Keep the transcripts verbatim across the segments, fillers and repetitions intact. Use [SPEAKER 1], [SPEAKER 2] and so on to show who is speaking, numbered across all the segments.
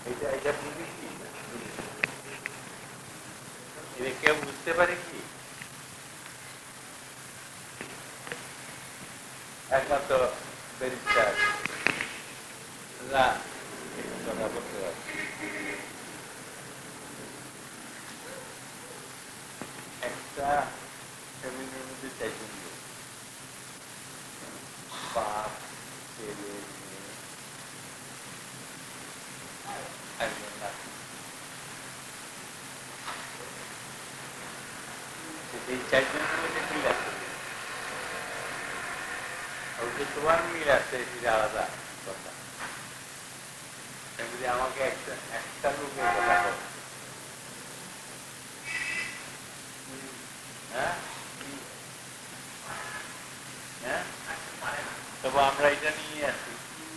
[SPEAKER 1] এটা এটা বুঝি কি এটা কেউ বুঝতে পারে কি একমাত্র ব্যারিস্টার না কথা বলতে পারছি একটা ফ্যামিলির মধ্যে চাইছেন বাপ ছেলে মেয়ে একজন নাতি এই চারজনের মধ্যে মিল আছে ওই যে তোমার মিল আছে সেটা আলাদা কথা যদি আমাকে একটা একটা লোকের কথা বল হ্যাঁ হ্যাঁ তবে আমরা এটা নিয়ে আছি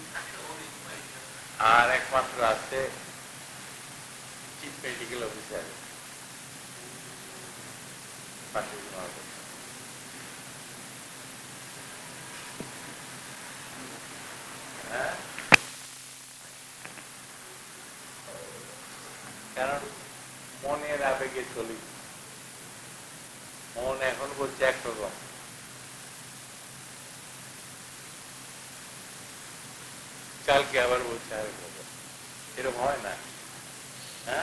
[SPEAKER 1] আর একমাত্র আছে চিফ মেডিকেল অফিসার হ্যাঁ কারণ মনের আবেগে চলি মন এখন বলছে একরকম কালকে আবার বলছে আরেক রকম এরকম হয় না হ্যাঁ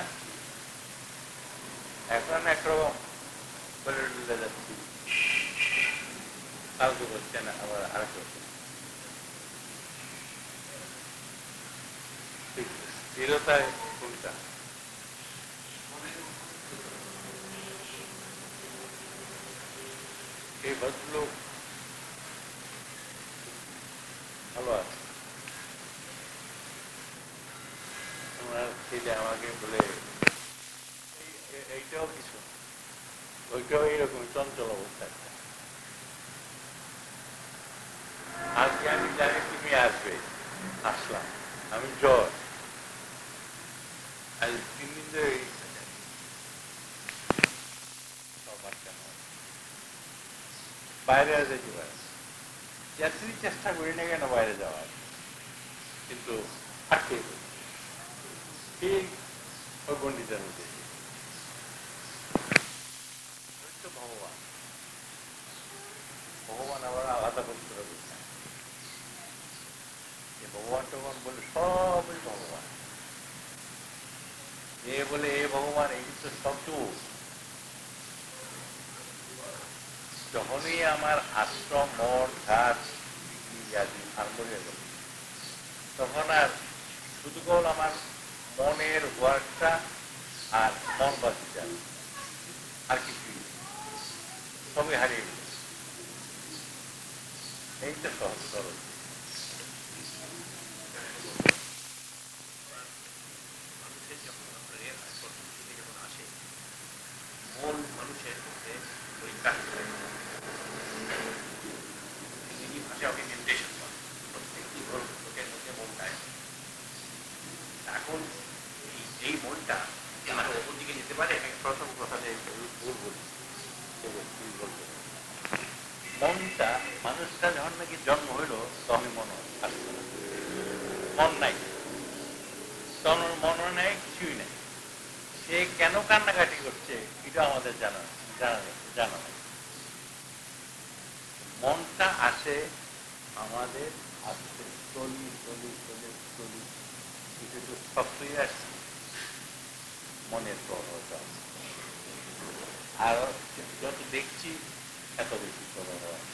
[SPEAKER 1] এখন একরকম বলে ডুলে যাচ্ছি কালকে বলছে না আবার আরেক রকম স্থিরতায় কোনটা এই ভদ্রলোক ভালো আছে ওনার ছেলে আমাকে বলে এইটাও কিছু ওইটাও এইরকম চঞ্চল অবস্থা আজকে আমি জানি তুমি আসবে আসলাম আমি জ্বর আজ তিন দিন ধরে বাইরে যেতে পারে যতই চেষ্টা করি না কেন বাইরে যাওয়ার কিন্তু থাকতেই ঠিক ওই গণ্ডিটার মধ্যে ভগবান ভগবান আবার আলাদা করতে হবে ভগবান টগবান বলে সবই ভগবান এ বলে এ ভগবান এই তো সব যখনই আমার আশ্রম মঠ ঘাট আদি আরম্ভ হয়ে গেল তখন আর শুধু কেবল আমার মনের ওয়ার্কটা আর মন বাঁচি যায় আর কিছুই সবই হারিয়ে গেল এইটা সহজ সরল মূল মানুষের মধ্যে ওই কাজ ভাষাকে নির্দেশন করে প্রত্যেকটি লোকের মধ্যে মনটায় এখন এই মনটা আমার ওপর দিকে যেতে পারে আমি প্রথম কথাতে ভুল বলি মনটা মানুষটা যখন নাকি জন্ম হইল তখন মন আসছে মন নাই তখন মন নেই কিছুই নেই সে কেন কান্নাকাটি করছে এটা আমাদের জানা জানা জানা নেই মনটা আসে আমাদের আসছে চলি চলি চলি চলি কিছু তো শক্তই আসছে মনের প্রবণতা আছে আর যত দেখছি এত বেশি প্রবণতা আছে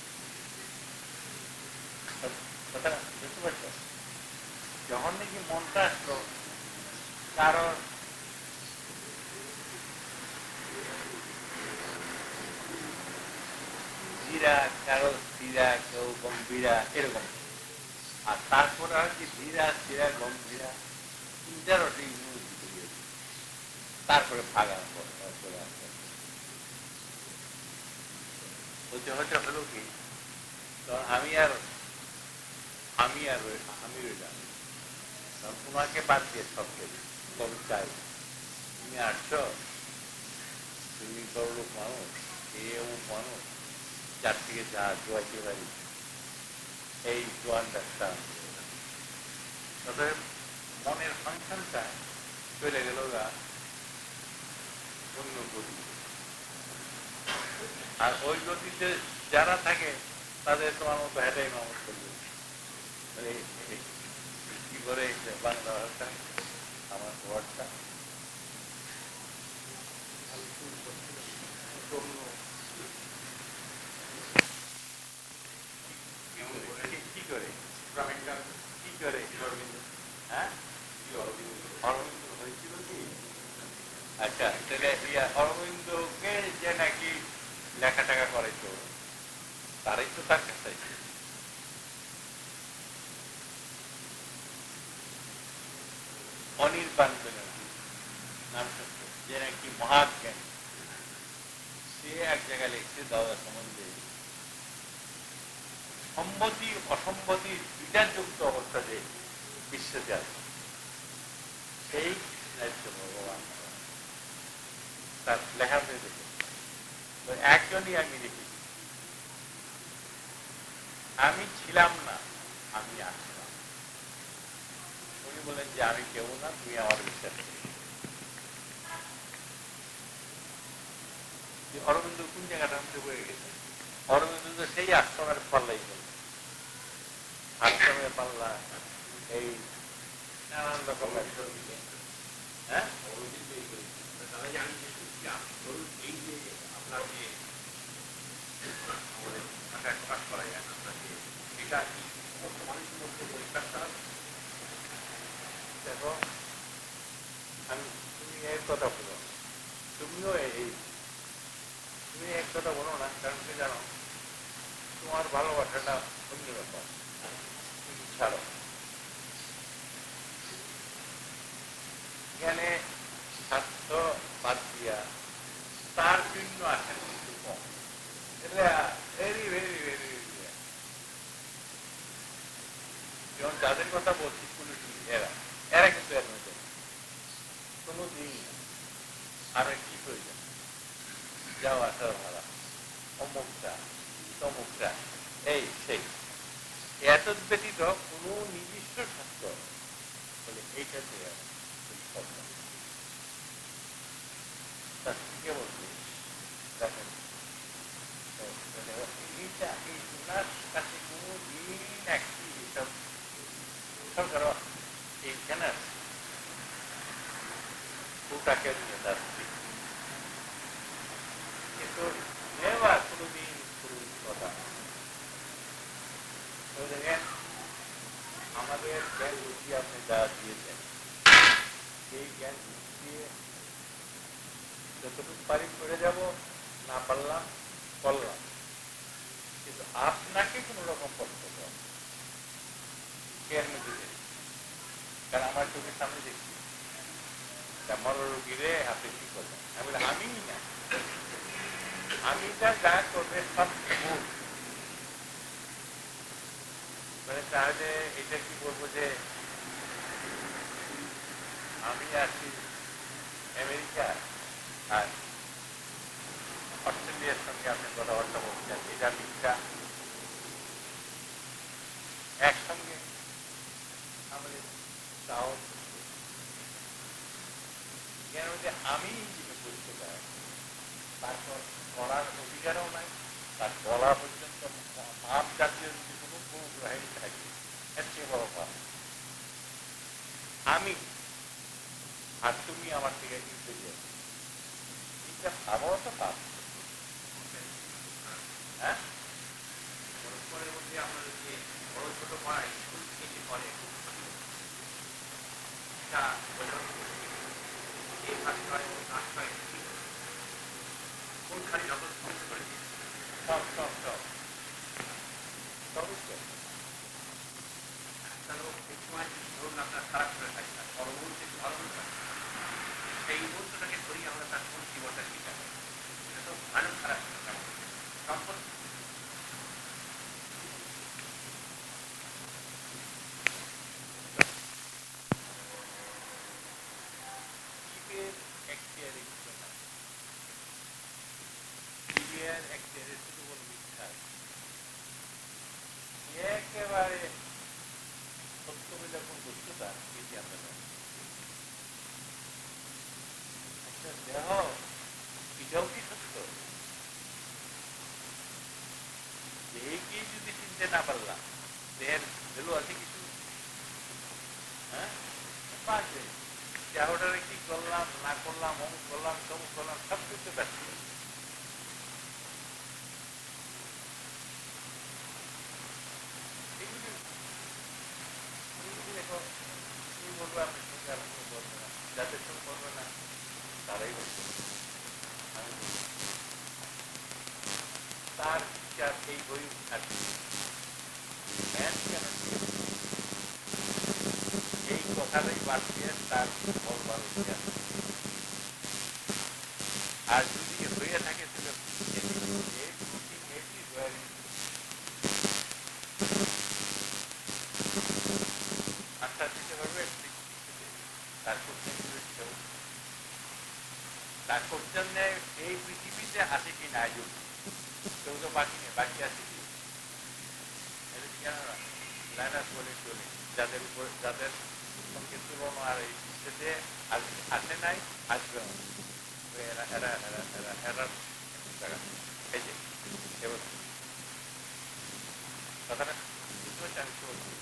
[SPEAKER 1] কথা বুঝতে পারছ যখন নাকি মনটা আসলো কারণ ধীরা কারো স্থিরা কেউ গম্ভীরা এরকম আর তারপরে হয় কি ধীরা স্থিরা গম্ভীরা তিনটার ওটি তারপরে ভাগ আরম্ভ চলে আসবে হতে হতে হলো কি কারণ আমি আর আমি আর আমি রইলাম কারণ তোমাকে বাদ দিয়ে সব গেলি তবে চাই তুমি আসছো তুমি বড়লোক মানুষ এ অমুক মানুষ যার থেকে যা জোয়াইতে পারি এই জোয়ান ডাক্তার তবে মনের ফাংশনটা চলে গেল গা অন্য গতি, আর ওই গতিতে যারা থাকে তাদের তোমার মতো হেঁটাই মামত করবে। কি করে বাংলা ভাষা আমার ওয়ার্ডটা কি করে কি করে হ্যাঁ অরবিন্দ হয়েছিল কি? আচ্ছা, তাহলে ইয়া অরবিন্দকে যে নাকি লেখা টাকা করাইতো তারাই তো তার কাছে অনির্বাণ ব্যানার্জি নাম সত্য, যে নাকি মহাজ্ঞান, সে এক জায়গায় লিখছে দাদা সম্বন্ধে সম্মতি অসম্মতির বিধানযুক্ত অবস্থা যে বিশ্বতে আছে, সেই দায়িত্ব ভগবান তার লেখাতে দেখে। তো একজনই আমি দেখি, আমি ছিলাম না, আমি আসলাম। উনি বলেন যে আমি কেউ না, তুমি আমার বিশ্বাস করি। অরবিন্দ কোন জায়গাটা আমাকে বয়ে গেছে? অরবিন্দ তো সেই আশ্রমের পাল্লাই বলে, আশ্রমের পাল্লা এই নানান রকমের হ্যাঁ এই যে আপনার যে ভাষায় প্রকাশ করা যায় আপনাকে, এটা মানুষের মধ্যে পরিষ্কার করা। দেখো আমি তুমি এক কথা বলো, তুমিও এই তুমি এক কথা বলো না, কারণ কি জানো তোমার ভালোবাসাটা অন্য ব্যাপার, তুমি ছাড়ো। এখানে স্বার্থ বাদ দিয়া তার জন্য আসেন কিন্তু কম, এটা ভেরি ভেরি ভেরি যেমন যাদের কথা বলছি পুলিশ এরা এরা কিন্তু এর মধ্যে কোনো দিন আর কি প্রয়োজন যাও আসার ভাড়া অমুকটা তমুকটা এই সেই এত ব্যতীত কোনো নির্দিষ্ট স্বার্থ বলে এইটাতে কে বলছি দেখেন এইটা এই ওনার কাছে কোনো দিন একটি এসব সরকার এইখানে ওটাকে নিয়ে যাচ্ছি, কিন্তু নেওয়া কোনোদিন কোনো কথা। তো দেখেন আমাদের জ্ঞান বুদ্ধি আপনি যা দিয়েছেন, সেই জ্ঞান বুদ্ধি দিয়ে যতটুকু পারি করে যাব, না পারলাম করলাম, কিন্তু আপনাকে কোন রকম কষ্ট দেওয়া এর মধ্যে দেয়। কারণ আমার চোখের সামনে দেখছি মরো রোগীরে আপনি কি করবেন, আমি বলি আমি না, আমিটা যা করবে সব ভুল। মানে তাহলে এটা কি বলবো যে আমি আছি আমেরিকা আর অস্ট্রেলিয়ার সঙ্গে আপনি কথাবার্তা বলছেন, এটা মিথ্যা। একসঙ্গে আমাদের তাও এর মধ্যে আমি নিজেকে পরিচয় দেয়, তারপর করার অধিকারও নাই, তার গলা পর্যন্ত মাপ জাতীয় যদি কোনো গ্রহণ থাকে এর চেয়ে বড় পাপ আমি, আর তুমি আমার থেকে নিতে যাও, এটা ভাবাও তো পাপ। হ্যাঁ পরস্পরের মধ্যে আমরা যে বড় ছোট পড়াই স্কুল থেকে পড়ে এটা এই আশ্রয় আশ্রয় কোনখানি যত করে সব সব সব অবশ্যই একটা লোক এক সময় ধরুন আপনার খারাপ করে থাকে না, পরবর্তী ভালো থাকে, সেই মুহূর্তটাকে ধরি আমরা তার কোন জীবনটা শিখা হয়, এটা তো ভালো খারাপ সম্পদ। জীবের এখতিয়ারে কিছু না, জীবের এখতিয়ারে শুধু বলে মিথ্যা, একেবারে সত্য বলে কোন বস্তুটা এটি আমরা জানি। একটা দেহ, এটাও কি সত্য? দেহকেই যদি চিনতে না পারলাম, দেহের ভ্যালু আছে কিছু? হ্যাঁ, পারবে। দেহটারে কি করলাম না করলাম, অমুক করলাম তমুক করলাম, সব করতে পারছি। এগুলি এগুলি দেখো, তুমি বলবো আপনার সঙ্গে আর কেউ বলবে না, যাদের সঙ্গে বলবে না তারাই বলবে। আমি বলবো তার বিচার এই বই আছে, ম্যান কেন এই কথাটাই বাদ দিয়ে তার বলবার অধিকার। আর যদি হয়ে থাকে তাহলে আশ্বাস দিতে পারবে তার কোশ্চেন তার কোশ্চেন নেই এই পৃথিবীতে আছে কি না যুগ, কেউ তো বাকি নেই, বাকি আছে কি লাইনাস বলে চলে, যাদের উপর যাদের সঙ্গে তুলনা আর এই বিশ্বেতে আসে নাই, আসবে এরা এরা এরা এরা এরা জায়গা এই যে এবার কথাটা বুঝতে পারছি আমি কি বলছি।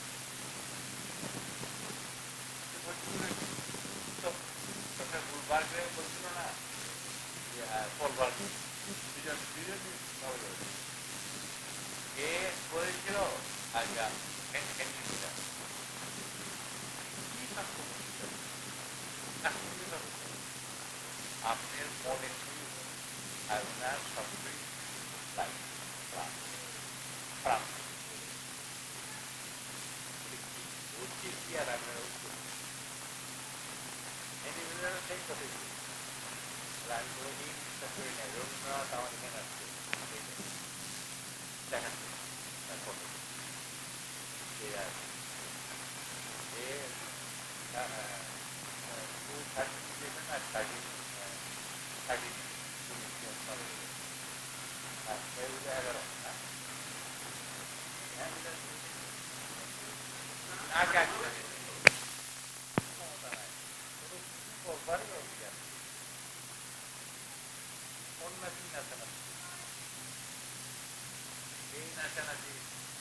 [SPEAKER 1] ডক্টর গুলবার্গ বলছিল না যে পলবার্গ দুজন দুজন এ বলেছিল আচ্ছা আপনার মনে আপনার সবটাই হচ্ছে কি আর আপনার উত্তর সেই কথা আমি কোনো দিন বিশ্বাস করি না রবীন্দ্রনাথ আমার এখানে আসছে দেখাচ্ছে তার ফটো সে আর এ টু থার্টি দিয়েছে না থার্টি থার্টি এগারো না আগে আগে ক্ষমতা নাই কোনো করবারই অধিকার অন্যাসী নাচানাচি এই নাচানাচি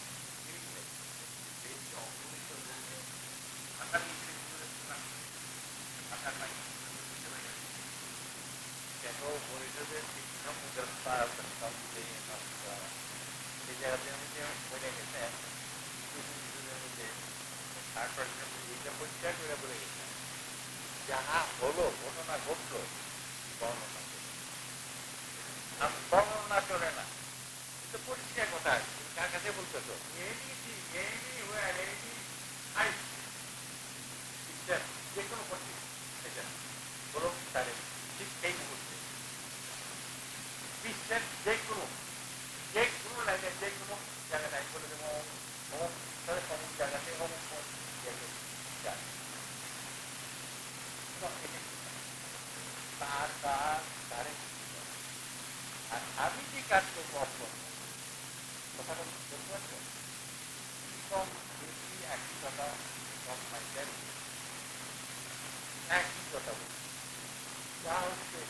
[SPEAKER 1] পরিষদের শিক্ষা সেই জায়গাতে আমি যে বলে গেছেন ষাট পার্সেন্ট এইটা পরিষ্কার করে বলে গেছেন যাহা হলো ঘটনা ঘটলো বর্ণনা বর্ণনা চলে না, এটা পরিষ্কার কথা। কার কাছে বলতেছো যে কোনো এটা বরং তারে ঠিক এই মুহূর্তে বিশ্বের যে কোনো যে কোনো লাইনে যে কোনো জায়গায় লাইন বলে দেবো অমুক তাহলে অমুক জায়গাতে অমুক তার তার তারে আর আমি যে কাজ করবো অপন কথাটা বলতে পারছেন কম বেশি একই কথা কম মাইকেল একই কথা বলছি যা হচ্ছে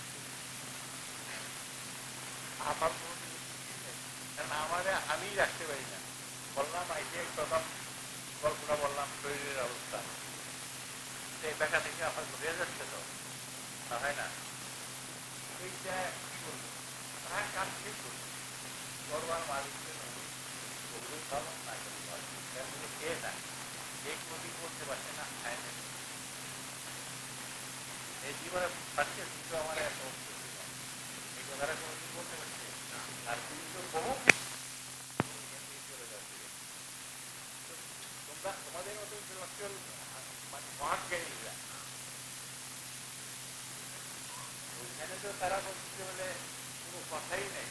[SPEAKER 1] আমার কোনো জিনিস নেই, কারণ আমার আমি রাখতে পারি না। বললাম আইসে প্রথম গল্পটা বললাম শরীরের অবস্থা, সেই দেখা থেকে আমার বোঝা যাচ্ছে তো না হয় না, এইটা কি বলবো তার কাজ শেষ করবো করবার মালিককে করলেই ভালো না করতে পারবে কে না কে কোনোদিন করতে পারছে না খায় না এই জীবনে পাচ্ছে কিন্তু আমার এত এই কথাটা কোনোদিন বলতে পারছে আর কিন্তু বহু চলে যাচ্ছে তোমরা তোমাদের মতো ইন্টেলেকচুয়াল মানে মাঠ জ্ঞানীরা ওইখানে তো তারা বলছে বলে কোনো কথাই নেই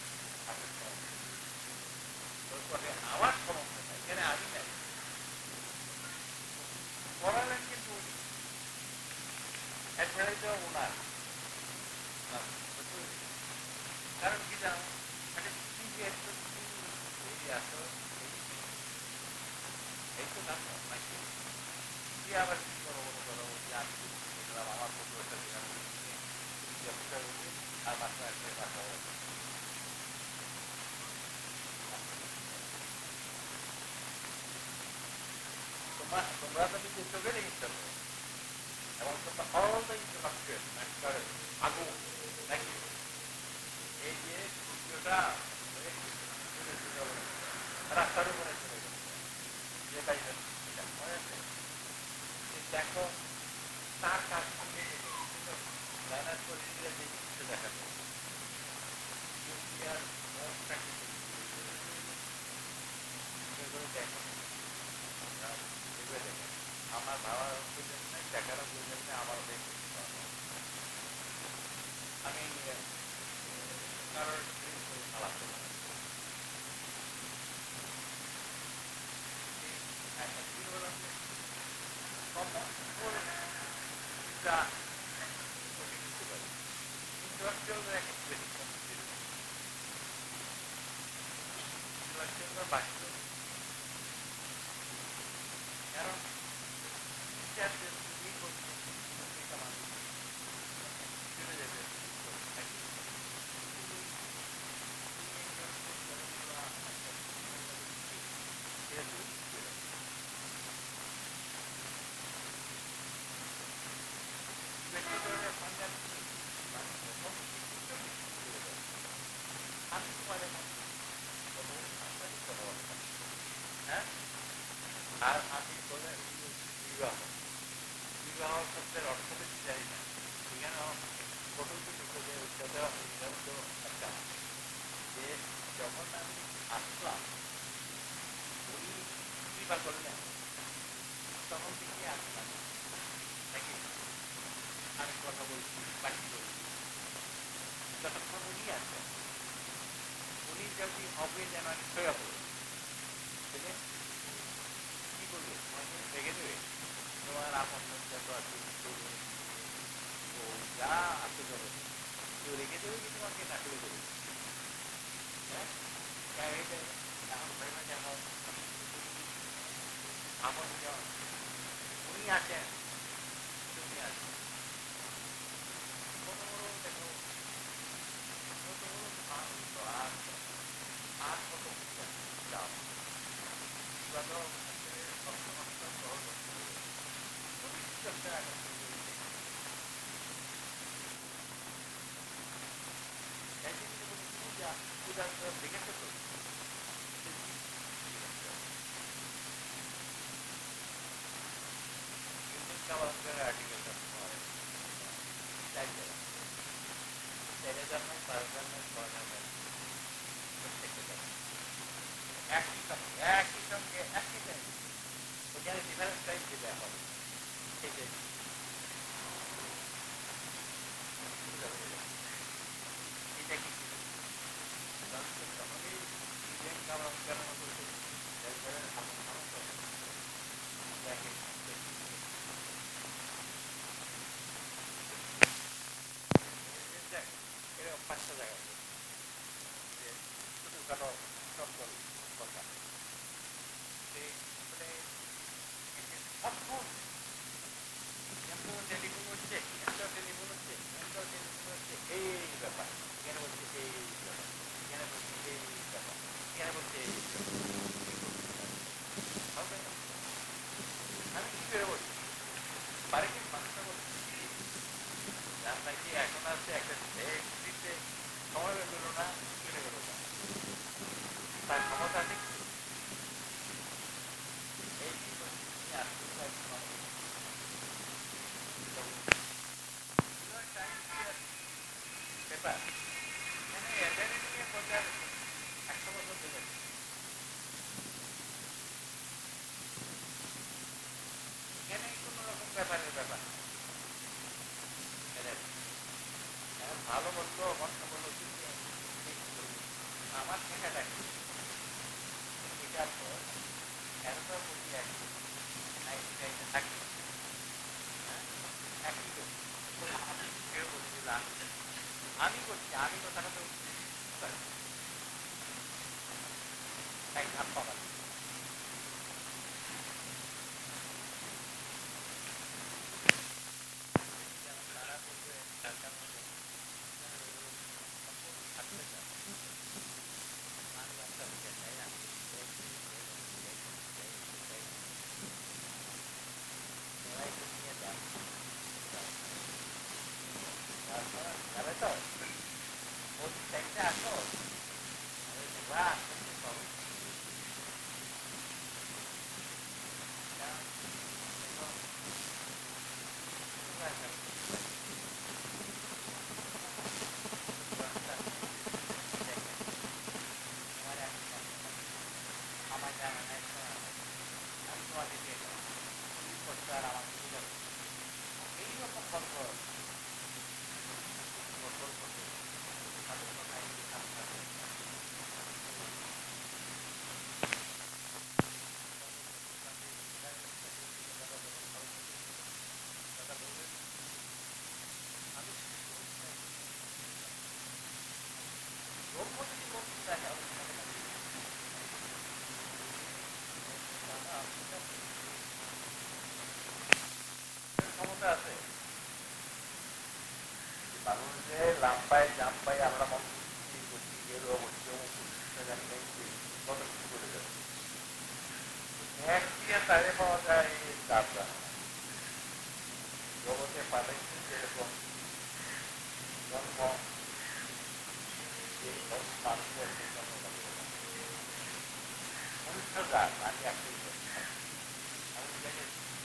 [SPEAKER 1] আমার সমস্যা নাই, এখানে আমি নাই পড়ালেন কিন্তু উনি এছাড়াই তো ওনার কারণ কি জানো এই তো নাকি তুই আবার কি করো মনে করো যে আমি দেখলাম আমার ফটো একটা দিলাম আর বাচ্চা আসলে বাচ্চা তোমরা তোমরা তো নিজে চোখে দেখতে এবং তোমরা all the intellectual আগুন নাকি এই যে সূর্যটা রাস্তার উপরে চলে গেছে যেটাই মনে আছে দেখো তার কাজ সঙ্গে লাইনার শরীরে যে কিছু দেখা যায় দেখো আমার বাবা বুঝলেন না দেখারও বুঝলেন না আমারও দেখতে আমি কারোর খারাপ কারণ আর আমি বলে বিবাহ বিবাহ শব্দের অর্থ বেশি জানি না এখানে ফটো যে একটা যে যখন আমি আসলাম উনি বিবাহ করলেন তখন থেকে আসলাম নাকি আমি কথা বলছি বাকি বলছি যতক্ষণ উনি আসেন উনি যদি হবে যেন আমি সয়া বলি কি বলবে তোমাকে রেখে দেবে তোমার আপন যত আছে ও যা আছে ধরো কেউ রেখে দেবে কি তোমাকে না করে দেবে হ্যাঁ এখন ভাই না যেন আপন যেমন উনি আছেন তুমি আছেন কত বড় দেখো কত বড় শান্ত আর আর কত চাপ দেখেছো তো আর্টিকেলটা একই সঙ্গে একই সঙ্গে একই টাইম ওখানে ডিফারেন্স টাইম দিতে হবে ঠিক আছে এটা কি তখনই ডিজাইন কারণ কেন করতে এরকম পাঁচটা জায়গা যে ছোটখাটো সকল কথা অদ্ভুত এত টেলিফোন হচ্ছে এত টেলিফোন হচ্ছে এত টেলিফোন হচ্ছে এই ব্যাপার এখানে বলছে এই ব্যাপার এখানে বলছে এই ব্যাপার এখানে বলছে এই ব্যাপার আমি কি করে বলছি বাড়ির মানুষটা বলছি যার নাকি এখন আছে একটা দিতে সময় বের করলো না চলে গেল না তার ক্ষমতা আছে এই আসতে আর আমার সুবিধা এইরকম গল্প তাদের কথায় ক্ষমতা আছে মানুষে লাম্পায় জাম্পায় আমরা মন্ত্রী করছি গেল কত কিছু করে দেবে এক দিয়ে তারে পাওয়া যায় চাপটা জগতে পাঠাইছে যেরকম জন্ম এই মানুষের জন্ম মনুষ্য জাত আমি একই আমি জানি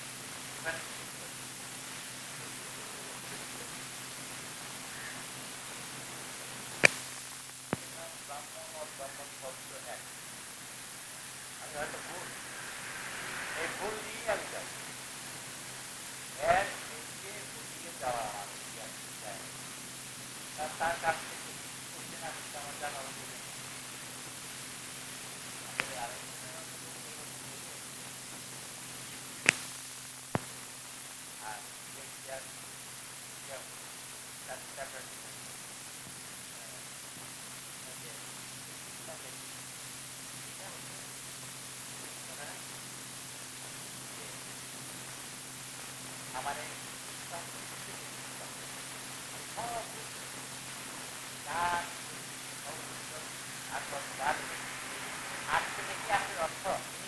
[SPEAKER 1] ব্রাহ্মণ ও ব্রাহ্মণ শব্দ এক আমি হয়তো ভুল এই ভুল নিয়েই আমি যাই এক নিজে বুঝিয়ে যাওয়া আমার চাই তার কাছ থেকে কোশ্চেন আমি আমার জানা উচিত আর আমার আজকে দেখি আমাদের অর্থ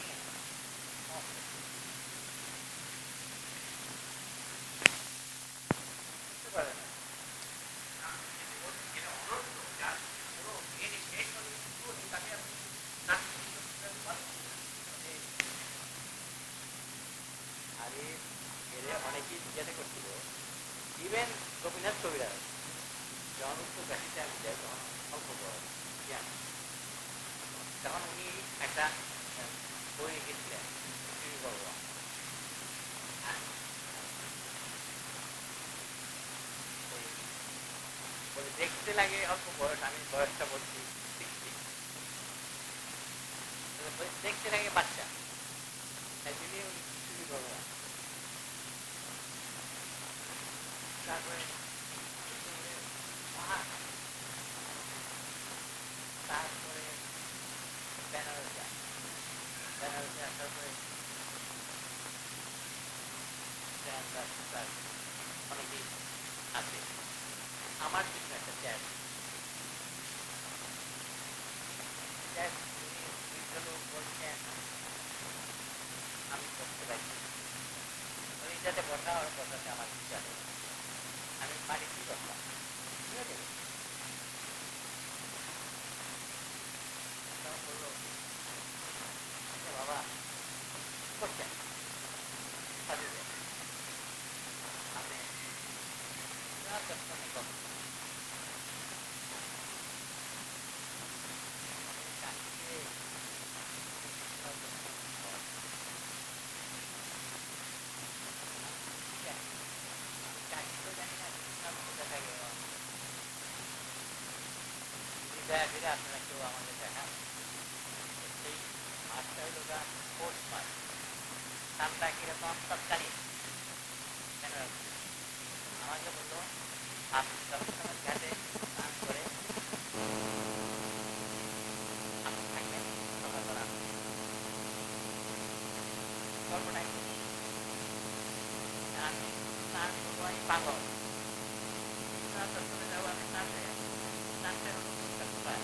[SPEAKER 1] বুঝতে পারে না আরে এরে অনেকেই জিজ্ঞাসা করছিল ইভেন গোপীনাথ কবিরাজ যখন উত্তর কাশিতে আমি যাই তখন অল্প বয়স জ্ঞান তখন উনি একটা বই লিখেছিলেন বলে দেখতে লাগে অল্প বয়স আমি বয়সটা বলছি সিক্সটি দেখতে লাগে বাচ্চা তাই তিনি উনি খিচুড়ি ভগবান তারপরে তারপরে বেনারসে বেনারসে আসার পরে অনেকেই আছে আমার কিছু একটা চ্যাট চ্যাট উনি বলছেন আমি করতে পারছি ওই যাতে বসা আর বসাতে আমার ইচ্ছা নেই আমি বাড়িতেই বসলাম ঠিক আছে বললো বাবা করছেন আপনি কখন ফিরে আপনারা কেউ আমাদের দেখান সেই মাছটা হইল গা পোস্ট মাছ নামটা কিরকম তৎকালীন কেন আমাকে বললো আপনি সবসময় ঘাটে স্নান করে আপনি থাকবেন সকালবেলা কল্পনায় করি আমি স্নান করবো আমি পাগল চলে যাবো আমি স্নানে স্নানটা হলো কোথায়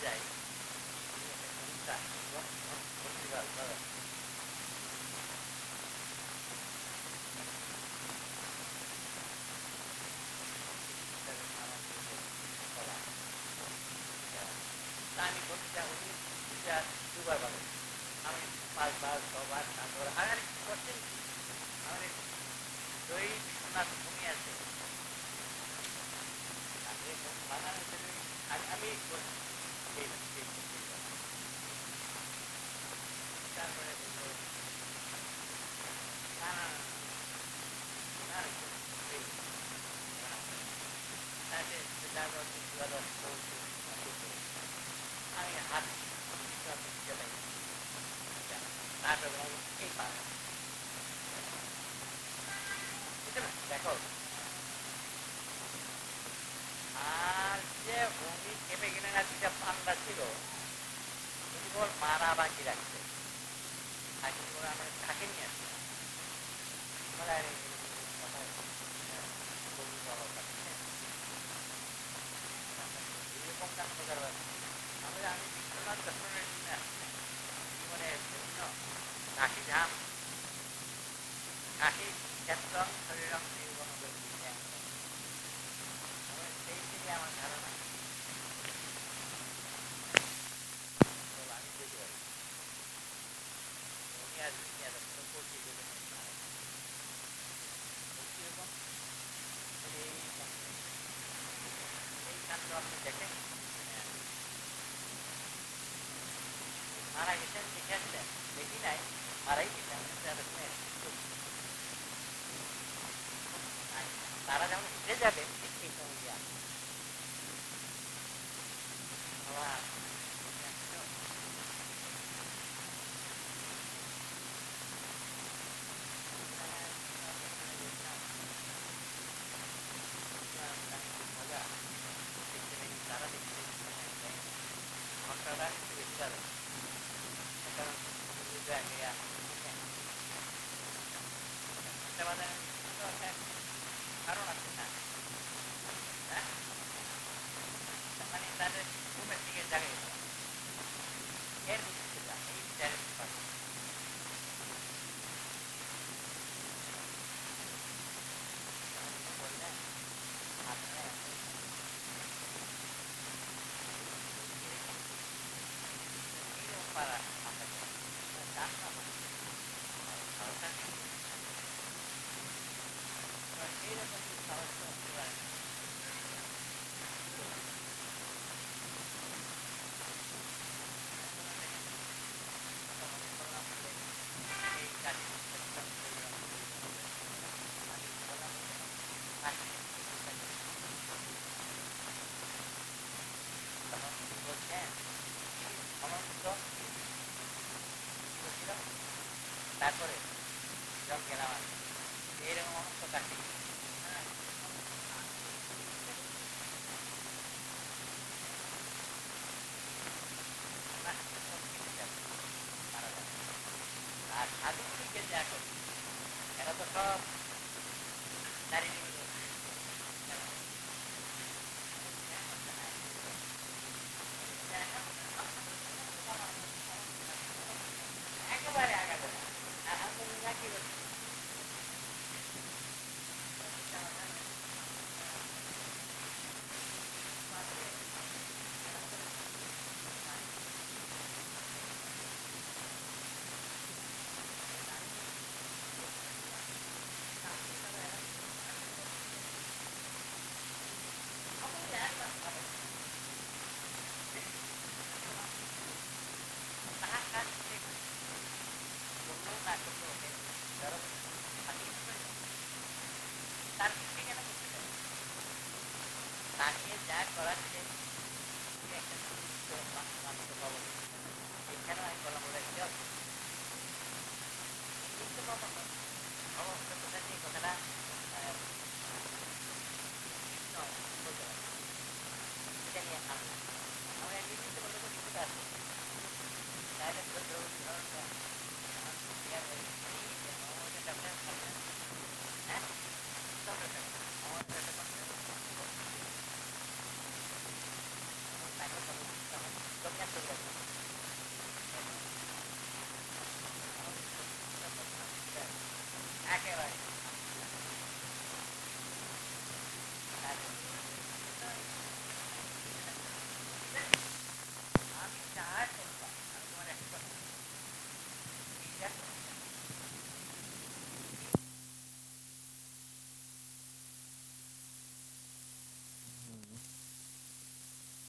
[SPEAKER 2] যায় একটা কবিতা পত্রিকার আমি কবিতা উনি দুবার পাবো আমি পাঁচবার ছবার সাতবার আমার করছেন আমার দই সোনার ভূমি আছে বানানো আমি তারপরে বললো না না আমি হাত তারপরে এই পা দেখো আর যে ভূমি খেপে গেলে না দুটা পান্ডা ছিল বল মারা বাকি রাখছে আমার কাকে নিয়ে আসছে এরকম কাজ আমরা আমি বিশ্বনাথ দর্শনের জীবনে বিভিন্ন ঘাটি ধাম ঘাটি ক্ষেত্রম শরীরম নির্গম সেই থেকে আমার ধারণা আমি বুঝতে পারি দুনিয়ার দুনিয়ার প্রকৃতি কিরকম এই কাণ্ড আপনি দেখেন মারা গেছেন দেখে আসছেন দেখি নাই মারাই গেছেন তারা যখন উঠে যাবে ঠিক সেই সময় আসবে তারা দেখতে ঘন্টাটা একটু বেশি যাবে কারণ কারণ আছে না হ্যাঁ মানে তাদের ঘুমের দিকে জাগে এর ভিত্তিতে এই বিচারের বললেন আপনার para তারপরে জল গেলাম এইরকম অনেক কাছে আর সাধুগুলিকে যা করি এরা তো সব নারী একেবারে আগাবে আর আমি কি করছি তাকে যা করাচ্ছে এখানে আমি বলা বলে বুঝতে পারবো কোথায় এই কথাটা বলতে পারি এটা নিয়ে আনলাম আমরা এমনি চিন্তা করলে তো কিছুটা আছে তাহলে ধরনটা হ্যাঁ আমার সুন্দর